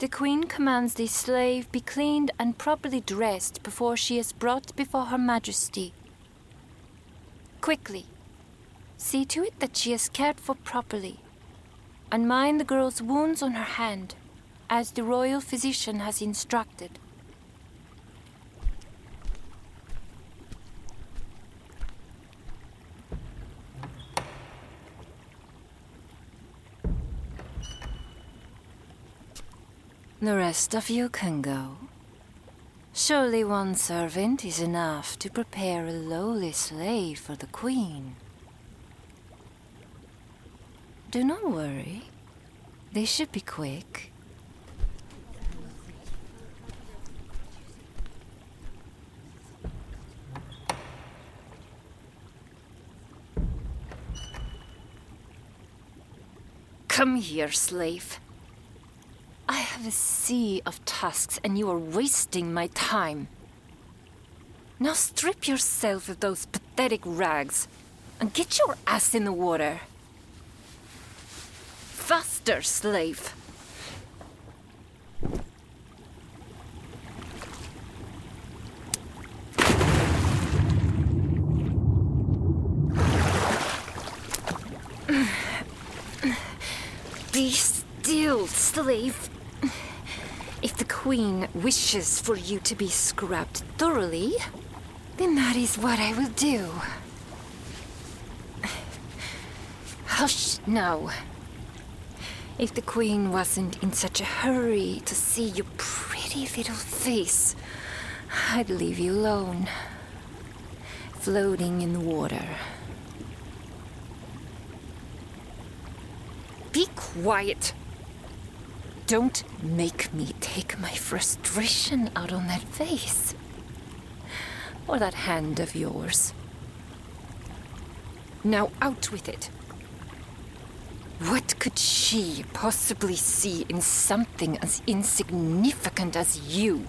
The Queen commands the slave be cleaned and properly dressed before she is brought before Her Majesty. Quickly, see to it that she is cared for properly, and mind the girl's wounds on her hand, as the royal physician has instructed. The rest of you can go. Surely one servant is enough to prepare a lowly slave for the Queen. Do not worry. They should be quick. Come here, slave. I have a sea of tasks and you are wasting my time. Now strip yourself of those pathetic rags and get your ass in the water. Faster, slave. Be still, slave. If the Queen wishes for you to be scrubbed thoroughly, then that is what I will do. Hush now. If the Queen wasn't in such a hurry to see your pretty little face, I'd leave you alone, floating in the water. Be quiet. Don't make me take my frustration out on that face. Or that hand of yours. Now out with it. What could she possibly see in something as insignificant as you?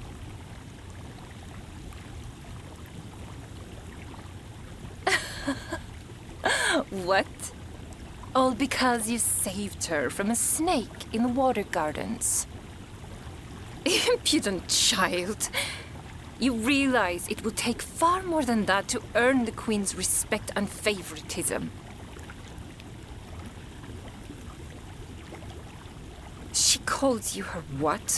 What? All because you saved her from a snake in the water gardens. Impudent child. You realize it will take far more than that to earn the Queen's respect and favoritism. She calls you her what?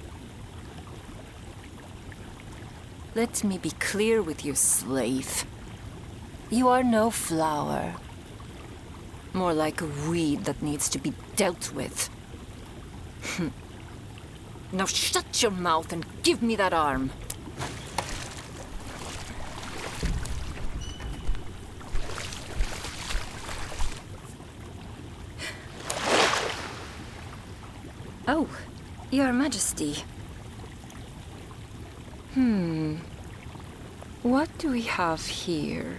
Let me be clear with you, slave. You are no flower. More like a weed that needs to be dealt with. Now shut your mouth and give me that arm. Oh, Your Majesty. What do we have here?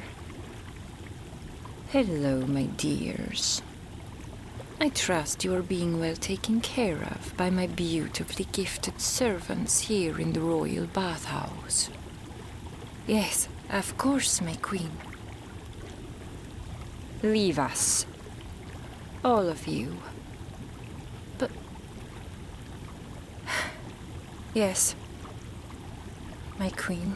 Hello, my dears. I trust you are being well taken care of by my beautifully gifted servants here in the royal bathhouse. Yes, of course, my queen. Leave us. All of you. But... yes, my queen.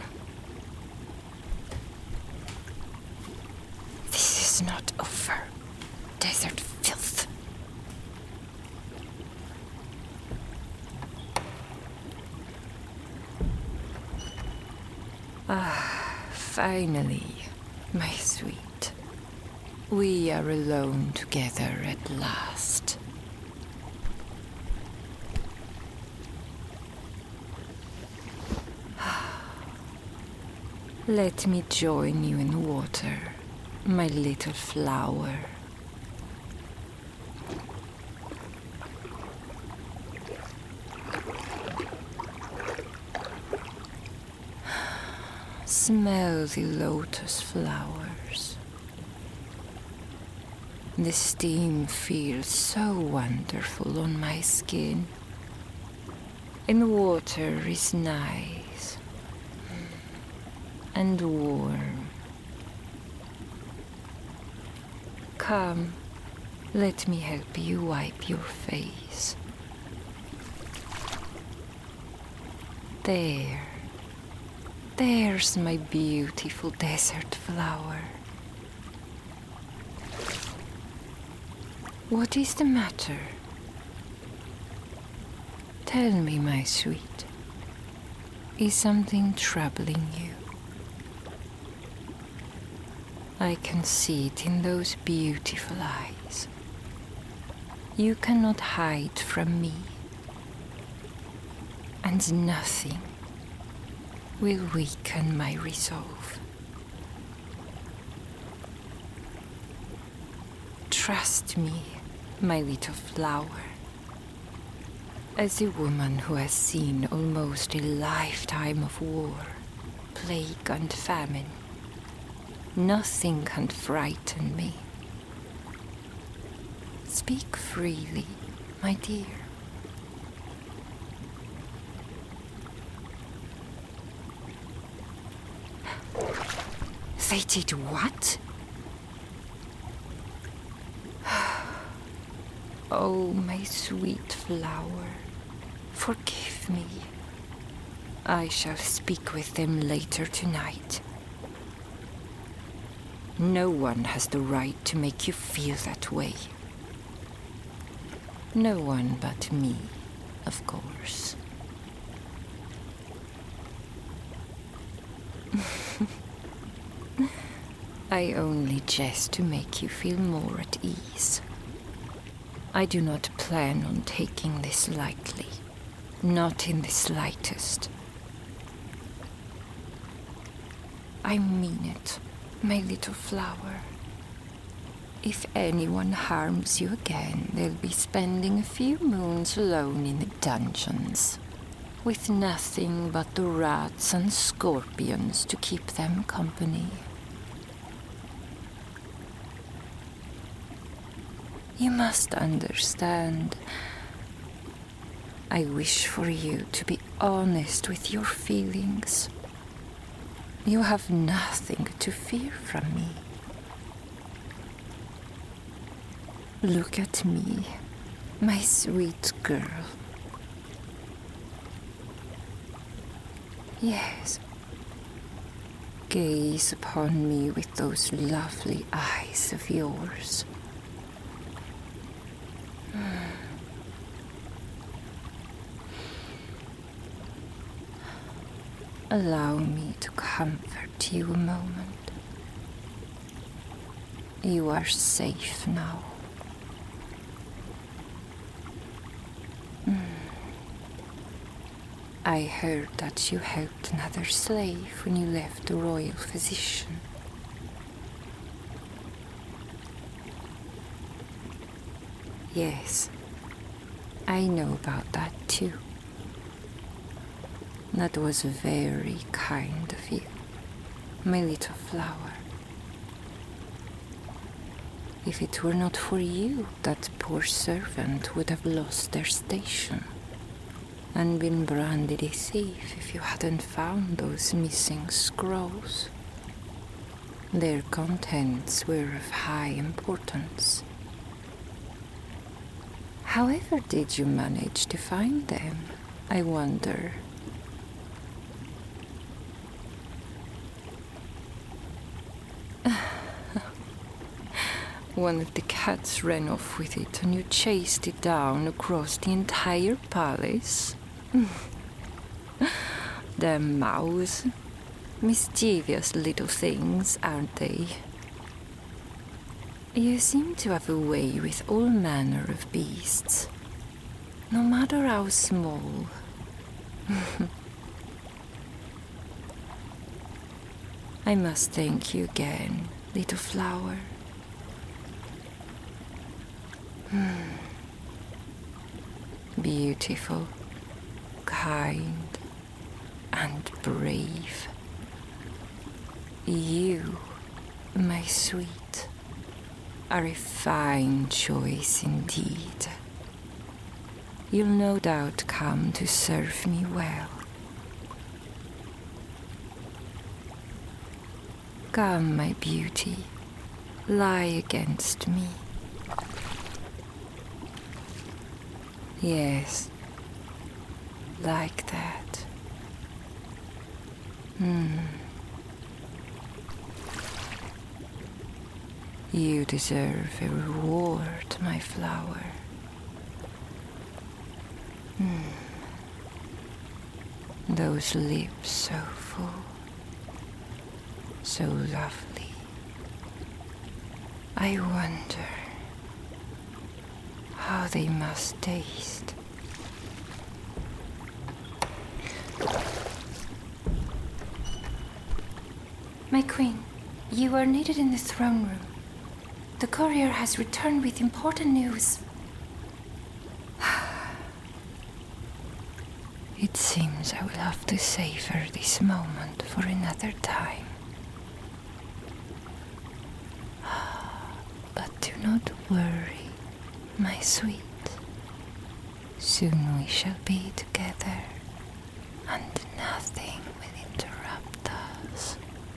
This is not over. Desert filth. Finally, my sweet. We are alone together at last. Let me join you in the water, my little flower. Smell the lotus flowers. The steam feels so wonderful on my skin. And the water is nice and warm. Come, let me help you wipe your face. There. There's my beautiful desert flower. What is the matter? Tell me, my sweet. Is something troubling you? I can see it in those beautiful eyes. You cannot hide from me, and nothing will weaken my resolve. Trust me, my little flower. As a woman who has seen almost a lifetime of war, plague and famine, nothing can frighten me. Speak freely, my dear. They did what? Oh, my sweet flower, forgive me. I shall speak with them later tonight. No one has the right to make you feel that way. No one but me, of course. I only jest to make you feel more at ease. I do not plan on taking this lightly, not in the slightest. I mean it, my little flower. If anyone harms you again, they'll be spending a few moons alone in the dungeons, with nothing but the rats and scorpions to keep them company. You must understand. I wish for you to be honest with your feelings. You have nothing to fear from me. Look at me, my sweet girl. Yes. Gaze upon me with those lovely eyes of yours. Allow me to comfort you a moment. You are safe now. I heard that you helped another slave when you left the royal physician. Yes, I know about that too. That was very kind of you, my little flower. If it were not for you, that poor servant would have lost their station and been branded a thief if you hadn't found those missing scrolls. Their contents were of high importance. However did you manage to find them, I wonder? One of the cats ran off with it and you chased it down across the entire palace. Damn mouse. Mischievous little things, aren't they? You seem to have a way with all manner of beasts, no matter how small. I must thank you again, little flower. Beautiful, kind, and brave. You, my sweet, are a fine choice indeed. You'll no doubt come to serve me well. Come, my beauty, lie against me. Yes, like that. You deserve a reward, my flower. Those lips so full, so lovely. I wonder how they must taste. My queen, you are needed in the throne room. The courier has returned with important news. It seems I will have to savor this moment for another time. But do not worry, my sweet. Soon we shall be together, and nothing will interrupt us.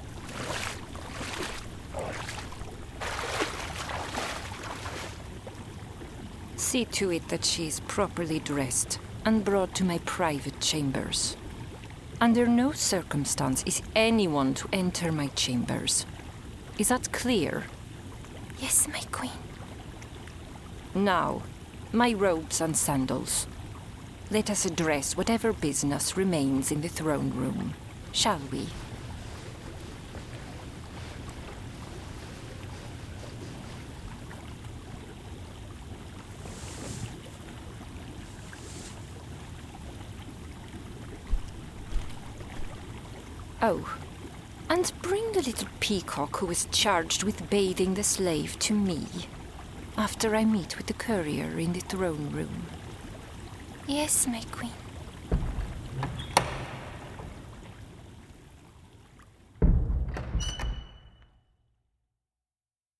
See to it that she is properly dressed and brought to my private chambers. Under no circumstance is anyone to enter my chambers. Is that clear? Yes, my queen. Now, my robes and sandals. Let us address whatever business remains in the throne room, shall we? Oh, and bring the little peacock who is charged with bathing the slave to me, after I meet with the courier in the throne room. Yes, my queen.